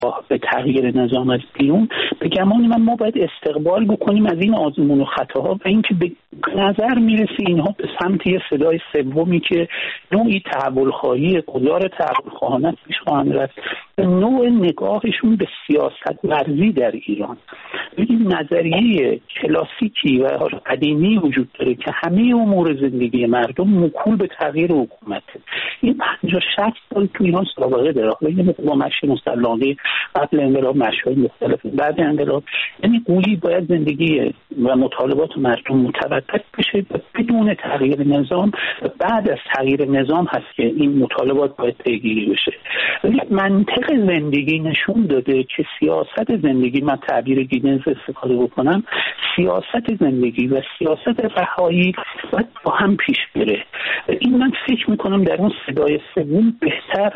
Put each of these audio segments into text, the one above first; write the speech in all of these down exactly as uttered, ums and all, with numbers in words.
به تغییر نظام از بیرون، به گمان من ما باید استقبال بکنیم از این آزمون و خطاها و اینکه به نظر میرسه اینها به سمت یه صدای سومی که نوعی تحول خواهی گذار تحول خواهانه پیش خواهند رفت، نوع نگاهشون به سیاست ورزی در ایران. این نظریه کلاسیکی و قدیمی وجود داره که همه امور زندگی مردم موکول به تغییر حکومته. این پنجاه شصت سال تو ایران سابقه داره. حالا با مشی مسلحانه قبل انقلاب، مشاهد مختلف بعد انقلاب، یعنی گویی باید زندگی و مطالبات مردم متوقف بشه بدون تغییر نظام. بعد از تغییر نظام هست که این مطالبات باید پیگیری بشه. منطق زندگی نشون داده که سیاست زندگی، من تعبیر گیدنز استفاده بکنم، سیاست زندگی و سیاست رهایی باید با هم پیش بره. این من فکر میکنم در اون صدای سوم بهتر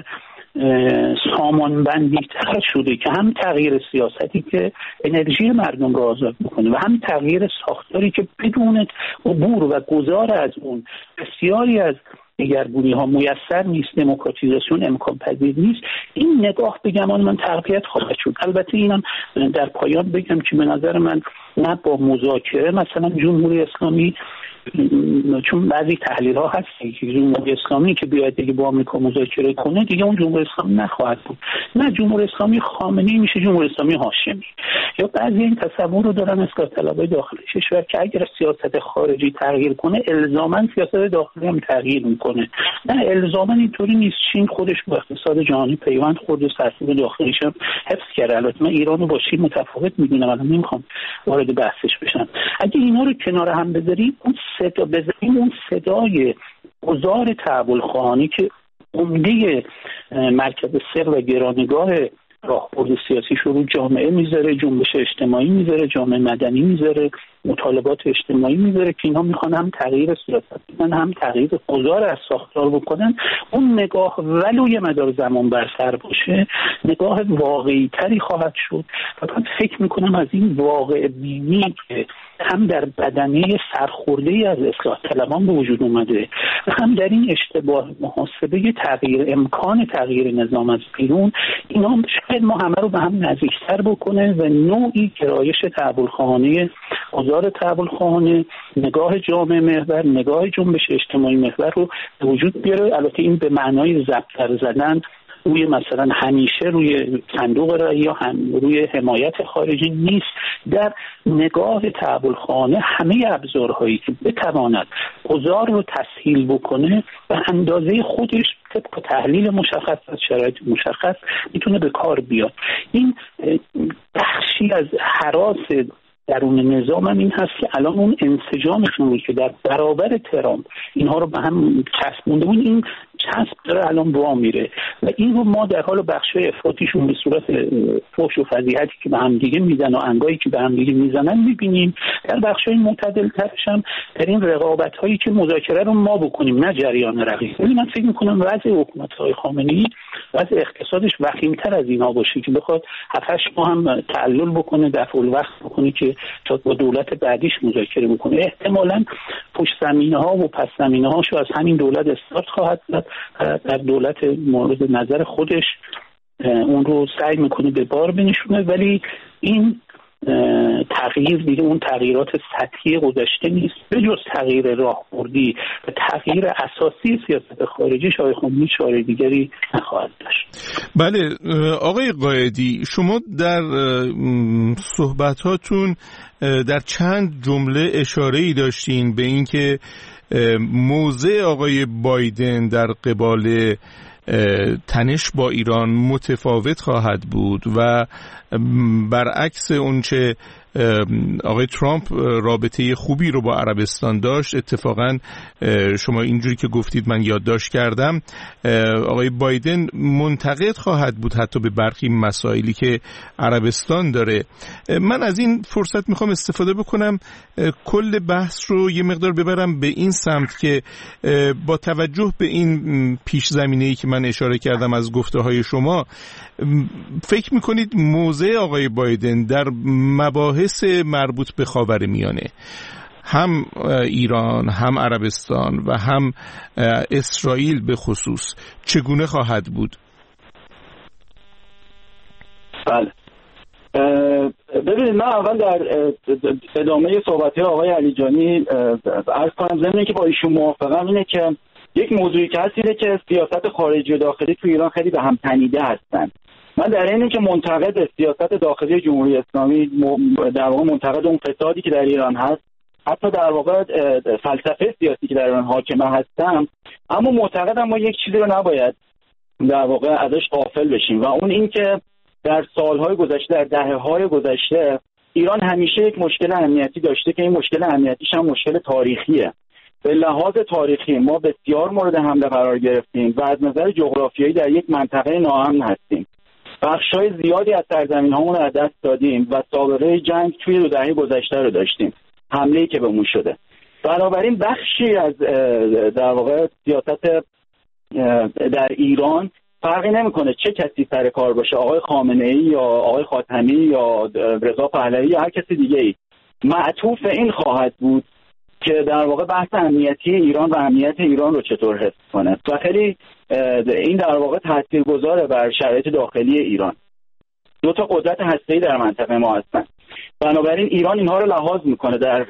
سامان بندی تر شده که هم تغییر سیاستی که انرژی مردم را آزاد بکنه و هم تغییر ساختاری که بدون عبور و گذار از اون بسیاری از دیگرگونی ها میسر نیست، دموکراتیزاسیون امکان پذیر نیست. این نگاه به گمان من تقویت خواهد شد. البته اینم در پایان بگم که به نظر من نه با مذاکره مثلا جمهوری اسلامی، چون بعضی تحلیل ها هست که جمهوری اسلامی که بیاید دیگه با آمریکا مذاکره کنه دیگه اون جمهوری اسلامی نخواهد بود. نه، جمهوری اسلامی خامنه‌ای میشه جمهوری اسلامی هاشمی. یا بعضی این تصور رو دارن اصلاح طلبای داخل کشور که اگر سیاست خارجی تغییر کنه الزاما سیاست داخلی هم تغییر میکنه. نه، الزاما اینطوری نیست. چین خودش با اقتصاد جهانی پیوند خورد و سرسوب داخلیش هم حفظ کرده. البته من ایران رو با چین متفاوت میدونم، الان نمیخوام وارد بحثش بشم. اگه اینا رو کنار هم بذاریم، اون صدا بزنیم اون صدای گذار تحول خواهانی که عمده مرکز سر و گرانگاه راهبرد سیاسیش رو جامعه میذاره، جنبش اجتماعی میذاره، جامعه مدنی میذاره، مطالبات اجتماعی میذاره که اینا میخوان هم تغییر سیاست بدن هم تغییر گذار از ساختار بکنن. اون نگاه ولو یه مدار زمان برسر باشه نگاه واقعی تری خواهد شد. فقط فکر میکنم از این واقع بینی که هم در بدنه سرخورده از اصلاح طلبان به وجود اومده و هم در این اشتباه محاسبه تغییر امکان تغییر نظام از بیرون، اینا شاید ما همه رو به هم نزدیکتر بکنه و نوعی گرایش تحول خواهانه، گذار تحول خواهانه، نگاه جامعه محور، نگاه جنبش اجتماعی محور رو به وجود بیاره. البته این به معنای ضبط زدن روی مثلا همیشه روی صندوق رأی یا هم روی حمایت خارجی نیست. در نگاه تحول خواهانه همه ابزارهایی که بتواند گذار رو تسهیل بکنه و اندازه خودش طبق تحلیل مشخص از شرایط مشخص میتونه به کار بیاد. این بخشی از هراس درون نظام هم این هست که الان اون انسجامشون رو که در برابر ترامپ اینها رو به هم چسبونده بود، این چسب داره الان وا میره و این رو ما در حال بخشای افراطیشون به صورت فحش و فضیحتی که به هم دیگه میزنن و انگایی که به هم دیگه میزنن میبینیم. در بخشای معتدل ترش هم در این رقابت هایی که مذاکره رو ما بکنیم نه جریان رقیب. ولی من فکر میکنم وضع حکومت های خامنه‌ای وضع اقتصادش وخیم‌تر از اینها باشه که بخواد هفت هشت ماه هم تعلل بکنه، دفع الوقت بکنه که تا با دولت بعدیش مذاکره بکنه. احتمالاً پشت زمینه ها و پس زمینه هاشو از همین دولت استارت خواهد زد. در دولت مورد نظر خودش اون رو سعی میکنه به بار بنشونه، ولی این تغییر دیگه اون تغییرات سطحی گذشته نیست. به جز تغییر راهبردی و تغییر اساسی سیاست خارجی شاید خمینی چاره دیگری نخواهد داشت. بله آقای قائدی، شما در صحبتاتون در چند جمله اشاره‌ای داشتین به اینکه موضع آقای بایدن در قبال تنش با ایران متفاوت خواهد بود و برعکس اونچه آقای ترامپ رابطه خوبی رو با عربستان داشت، اتفاقا شما اینجوری که گفتید من یادداشت کردم آقای بایدن منتقد خواهد بود حتی به برخی مسائلی که عربستان داره. من از این فرصت میخوام استفاده بکنم کل بحث رو یه مقدار ببرم به این سمت که با توجه به این پیش زمینه‌ای که من اشاره کردم از گفته های شما، فکر میکنید موضع آقای بایدن در مباحث مربوط به خاورمیانه، هم ایران هم عربستان و هم اسرائیل به خصوص، چگونه خواهد بود؟ بله. ببینید، من اول در ادامه صحبت‌های آقای علیجانی عرض کنم ضمن که با ایشون موافقم اینه که یک موضوعی که هست اینه که سیاست خارجی و داخلی تو ایران خیلی به هم تنیده هستن. من در این که منتقد سیاست داخلی جمهوری اسلامی، در واقع منتقد اون فسادی که در ایران هست، حتی در واقع فلسفه سیاسی که در ایران حاکمه هستم، اما معتقدم ما یک چیزی رو نباید در واقع ازش غافل بشیم و اون این که در سالهای گذشته، در دهه‌های گذشته، ایران همیشه یک مشکل امنیتی داشته که این مشکل امنیتیش هم مشکل تاریخیه. به لحاظ تاریخی ما بسیار مورد حمله قرار گرفتیم و از نظر جغرافیایی در یک منطقه ناامن هستیم. بخشای زیادی از سرزمین‌هامون رو از دست دادیم و سابقه جنگ توی دو دهه گذشته رو داشتیم، حمله‌ای که بهمون شده. بنابراین بخشی از در واقع سیاست در ایران فرقی نمیکنه چه کسی سر کار باشه، آقای خامنه‌ای یا آقای خاتمی یا رضا پهلوی یا هر کسی دیگه‌ای، معطوف این خواهد بود که در واقع بحث امنیتی ایران و امنیت ایران رو چطور حفظ کنه و خیلی این در واقع تاثیرگذاره بر شرایط داخلی ایران. دو تا قدرت هسته‌ای در منطقه ما هستن، بنابراین ایران اینها رو لحاظ میکنه در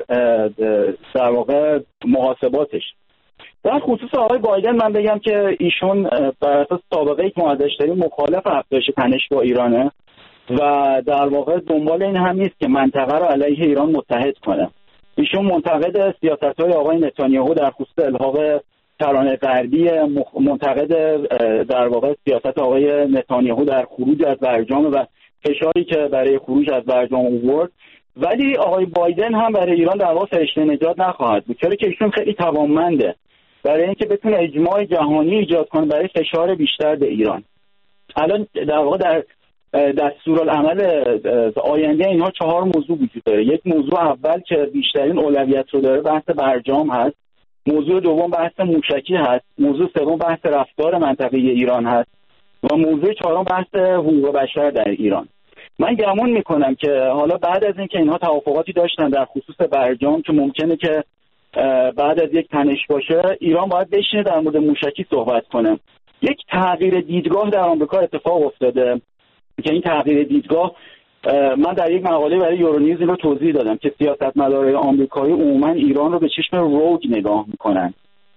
در واقع محاسباتش. در خصوص آقای بایدن من بگم که ایشون بر اساس سابقه‌ای که ما ازش داریم مخالف افزایش تنش با ایرانه و در واقع دنبال این هم نیست که منطقه رو علیه ایران متحد کنه. ایشون منتقد سیاست‌های آقای نتانیاهو در خصوص الحاق ترانه غربی، منتقد در واقع سیاست آقای نتانیاهو در خروج از برجام و فشاری که برای خروج از برجام آورد، ولی آقای بایدن هم برای ایران در واقع فرشته نجات نخواهد بود، چرا که ایشون خیلی توانمنده برای اینکه بتونه اجماع جهانی ایجاد کنه برای فشار بیشتر به ایران. الان در واقع در دستورالعمل آینده اینها چهار موضوع وجود داره. یک موضوع اول که بیشترین اولویت رو داره بحث برجام هست، موضوع دوم بحث موشکی هست، موضوع سوم بحث رفتار منطقه ایران هست و موضوع چهارم بحث حقوق بشر در ایران. من گمان میکنم که حالا بعد از اینکه اینها توافقاتی داشتن در خصوص برجام که ممکنه که بعد از یک تنش باشه، ایران باید بشینه در مورد موشکی صحبت کنه. یک تغییر دیدگاه در آمریکا اتفاق افتاده که این تغییر دیدگاه، من در یک مقاله برای یورونیوز رو توضیح دادم که سیاستمدارای آمریکایی عموما ایران رو به چشم روگ نگاه میکنن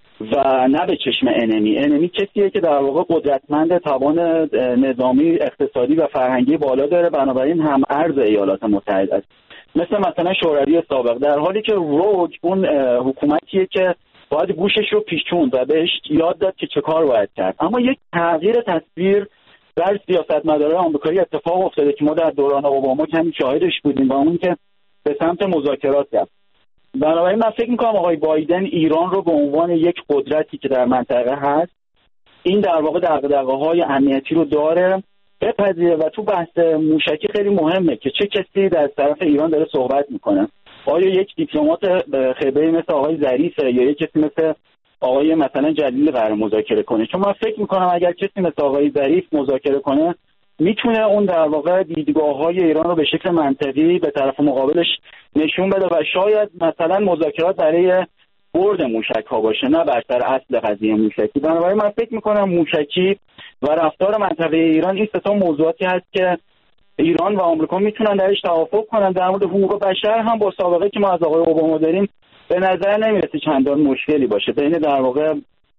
و نه به چشم انمی. انمی کسیه که در واقع قدرتمند، توان نظامی، اقتصادی و فرهنگی بالا داره، بنابراین هم ارز ایالات متحده است، مثل مثلا شوروی سابق، در حالی که روگ اون حکومتیه که باید گوشش رو پیچوند و بهش یاد داد که چه کار باید کرد. اما یک تغییر تصویر در سیاستمدارای آمریکایی اتفاق افتاده که ما در دوران اوباما کمی شاهدش بودیم و اون که به سمت مذاکرات رفت. بنابراین من فکر می‌کنم آقای بایدن ایران رو به عنوان یک قدرتی که در منطقه هست، این در واقع دغدغه‌های امنیتی رو داره بپذیره و تو بحث موشکی خیلی مهمه که چه کسی در طرف ایران داره صحبت میکنه. آیا یک دیپلمات خبری مثل آقای ظریفه یا یک کسی مثل آقای مثلا جلیل قرار مذاکره کنه؟ چون من فکر میکنم اگر کسی مثل آقای ظریف مذاکره کنه میتونه اون در واقع دیدگاه‌های ایران رو به شکل منطقی به طرف مقابلش نشون بده و شاید مثلا مذاکرات برای برد موشک‌ها باشه نه بر سر اصل قضیه موشکی. بنابراین من فکر میکنم موشکی و رفتار منطقه ایران این سه تا موضوعاتی هست که ایران و آمریکا میتونن درش توافق کنن. در مورد حقوق بشر هم با سابقه که ما از آقای اوباما داریم به نظر نمیرسه چندان مشکلی باشه بین در واقع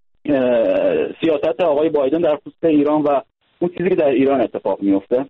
سیاست آقای بایدن در خصوص ایران و اون چیزی که در ایران اتفاق میفته.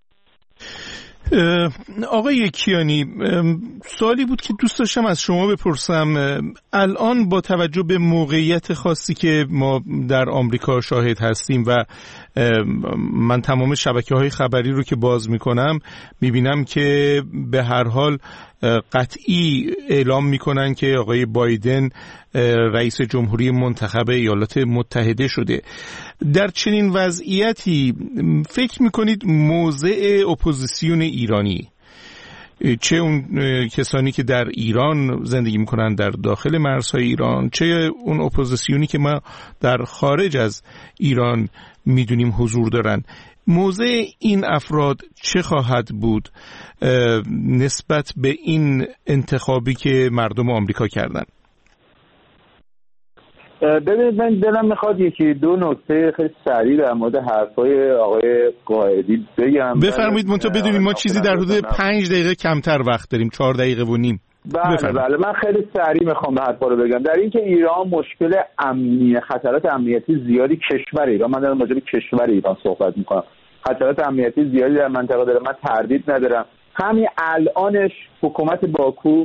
آقای کیانی، سوالی بود که دوست داشتم از شما بپرسم. الان با توجه به موقعیت خاصی که ما در آمریکا شاهد هستیم و من تمام شبکه‌های خبری رو که باز می‌کنم می‌بینم که به هر حال قطعی اعلام می‌کنن که آقای بایدن رئیس جمهوری منتخب ایالات متحده شده. در چنین وضعیتی فکر می‌کنید موضع اپوزیسیون ایرانی، چه اون کسانی که در ایران زندگی میکنن در داخل مرزهای ایران، چه اون اپوزیسیونی که ما در خارج از ایران میدونیم حضور دارن، موضع این افراد چه خواهد بود نسبت به این انتخابی که مردم آمریکا کردن؟ ببینید من دلم میخواد یکی دو نکته خیلی سریع در مورد حرفای آقای قائدی بگم. بفرمایید. منتها بدونید ما چیزی در حدود پنج دقیقه کمتر وقت داریم، چهار دقیقه و نیم. بله بفرمید. بله من خیلی سریع میخوام به حرفا رو بگم. در اینکه ایران مشکل امنیت خطرات امنیتی زیادی کشور ایران، من دارم راجع به کشور ایران صحبت میکنم، خطرات امنیتی زیادی در منطقه داره، من تردید ندارم. همین الانش حکومت باکو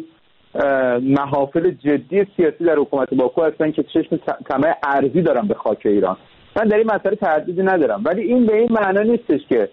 محافل جدی سیاسی در حکومت باکو هستن که چشم طمع ارضی دارن به خاک ایران. من در این مسئله تردیدی ندارم، ولی این به این معنا نیستش که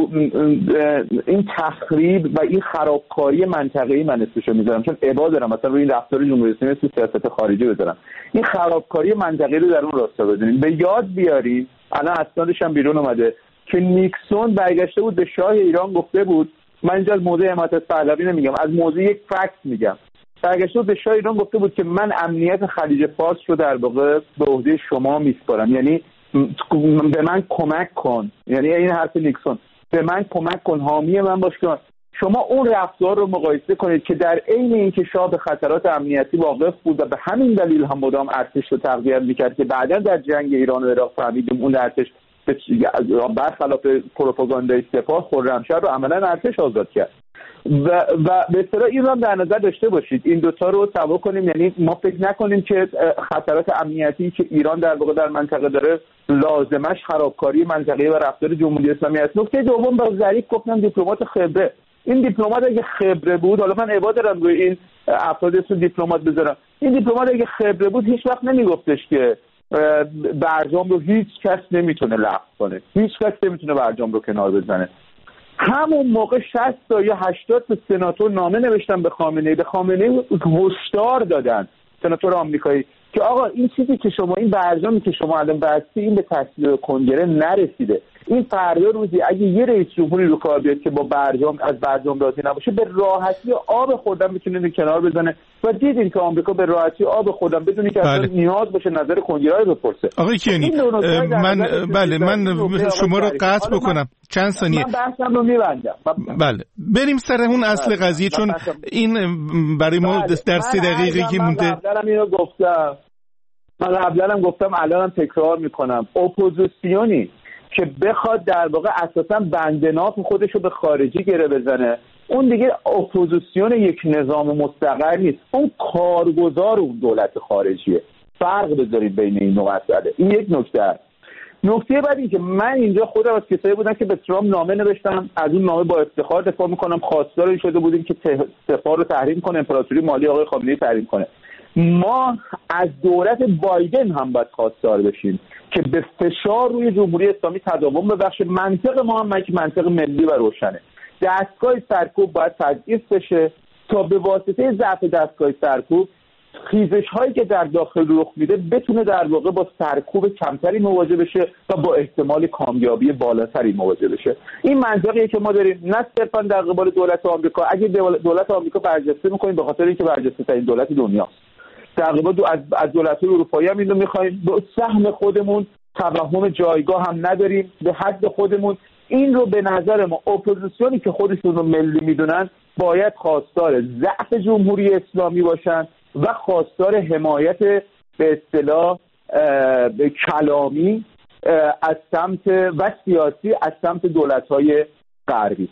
این تخریب و این خرابکاری منطقه‌ای من اسمشو میذارم، چون ابا دارم مثلا روی این رفتار جمهوری اسلامی تو سیاست خارجی بذارم. این خرابکاری منطقه‌ای رو در اون راستا بدونیم. به یاد بیاریم الان اسنادش هم بیرون اومده که نیکسون برگشته بود به شاه ایران گفته بود، من اینجا از موضوع حمایت پهلوی نمیگم، از موضوع یک فکت میگم، برگشته بود به شاه ایران گفته بود که من امنیت خلیج فارس رو در واقع به عهده شما میسپارم، یعنی به من کمک کن، یعنی این حرف نیکسون، به من کمک کن، حامی من باش. کن شما اون رفتار رو مقایسه کنید که در عین اینکه شاه به خطرات امنیتی واقف بود و به همین دلیل هم مدام ارتش رو تقویت میکرد که بعدا در جنگ ایران و عراق فهمیدیم اون ارتش برخلاف پروپاگاندای سپاه خرمشهر رو عملا ارتش آزاد کرد. و و به اصطلاح این رو هم در نظر داشته باشید، این دوتا رو سوا کنیم. یعنی ما فکر نکنیم که خطرات امنیتی که ایران در واقع در منطقه داره لازمش خرابکاری منطقه‌ای و رفتار جمهوری اسلامی است. نکته دوم با ظریف گفتم دیپلمات خبره. این دیپلمات اگه خبره بود، حالا من عبا دارم روی این افراد اسم دیپلمات بذارم، این دیپلمات اگه خبره بود هیچ وقت نمیگفتش که برجام رو هیچ کس نمیتونه لغو کنه، هیچ کس نمیتونه برجام رو کنار بزنه. همون موقع شصت تا یا هشتاد تا سناتور نامه نوشتن به خامنه‌ای، به خامنه‌ای هشدار دادن، سناتور آمریکایی، که آقا این چیزی که شما، این برجامی که شما الان بستی، این به تصویب کنگره نرسیده. این فردا روزی اگه یه رئیس جمهوری رو کار بیاد که با برجام از برجام راضی نباشه، به راحتی آب خوردن میتونه کنار بزنه. و دیدین که آمریکا به راحتی آب خوردن بدونی که اصلا نیاز باشه نظر کنگره رو بپرسه. آقای کیانی من بله من شما رو قطع بکنم چند ثانیه، من بحثم رو میبندم. بله بریم سر اون اصل قضیه، چون این برای ما در سه دقیقه که مونده. من قبلا اینو گفتم، من قبلا هم گفتم، الانم تکرار میکنم، اپوزیسیونی که بخواد در واقع اساسا بندناف خودش رو به خارجی گره بزنه، اون دیگه اپوزیسیون یک نظام مستقر نیست، اون کارگزار اون دولت خارجیه. فرق بذارید بین این دو مسئله. این یک نکته است. نکته بعد این که من اینجا خودم از کسایی بودم که به ترامپ نامه نوشتم، از اون نامه با افتخار دفاع میکنم، خواستار این شده بودیم که سپاه رو تحریم کنه، امپراتوری مالی آقای خامنه‌ای تحریم کنه. ما از دولت بایدن هم باید خواستار بشیم که به فشار روی جمهوری اسلامی تداوم ببخشه. منطق ما هم منطق ملی و روشنه. دستگاه سرکوب باید تضعیف بشه تا به واسطه ضعف دستگاه سرکوب خیزش هایی که در داخل رخ میده بتونه در واقع با سرکوب کمتری مواجه بشه و با احتمال کامیابی بالاتری مواجه بشه. این منطقیه که ما داریم، نه صرفا در قبال دولت آمریکا. اگه دولت آمریکا برجسته میکنیم به خاطر اینکه برجسته ترین دولت دنیاست، در قبال از از دولت‌های اروپایی هم اینو می‌خوایم. به سهم خودمون توهم جایگاه هم نداریم، به حد خودمون. این رو به نظر ما اپوزیسیونی که خودشون رو ملی میدونن باید خواستار ضعف جمهوری اسلامی باشن و خواستار حمایت به اصطلاح کلامی از سمت و سیاسی از سمت دولت‌های غربی.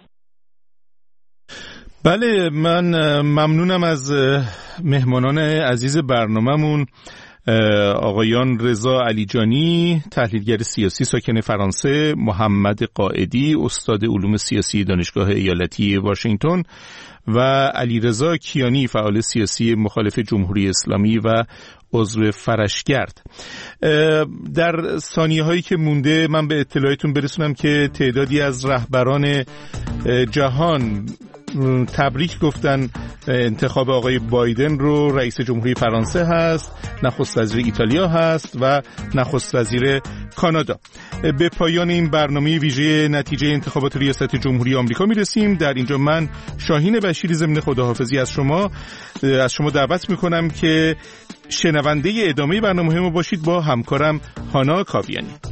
بله من ممنونم از مهمانان عزیز برنامه‌مون، آقایان رضا علیجانی تحلیلگر سیاسی ساکن فرانسه، محمد قائدی استاد علوم سیاسی دانشگاه ایالتی واشنگتن و علیرضا کیانی فعال سیاسی مخالف جمهوری اسلامی و عضو فرشگرد. در ثانیه هایی که مونده من به اطلاعتون برسونم که تعدادی از رهبران جهان تبریک گفتن انتخاب آقای بایدن رو. رئیس جمهوری فرانسه هست، نخست وزیر ایتالیا هست و نخست وزیر کانادا. به پایان این برنامه ویژه نتیجه انتخابات ریاست جمهوری آمریکا میرسیم. در اینجا من شاهین بشیری ضمن خداحافظی از شما از شما دعوت میکنم که شنونده ادامه برنامه ما باشید با همکارم هانا کاویانی.